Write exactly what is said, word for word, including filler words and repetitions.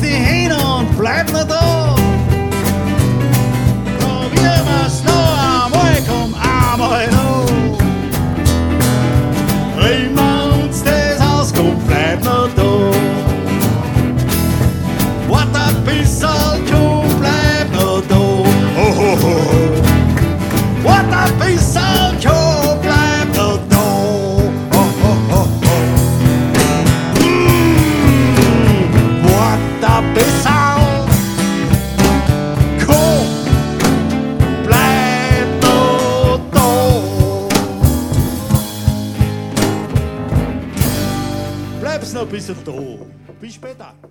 dich hin und bleib noch da. Probier wir's noch einmal, komm einmal noch. Wenn wir uns das aus, komm, bleib noch da. Wart ein bisschen, komm, bleib noch da. Ho, ho, ho. Wart ein bisschen, komm, bleib noch da. Ho, ho, ho, ho. Mm, wart ein bisschen, komm, bleib noch da. Bleib's noch ein bisschen da. Bis später.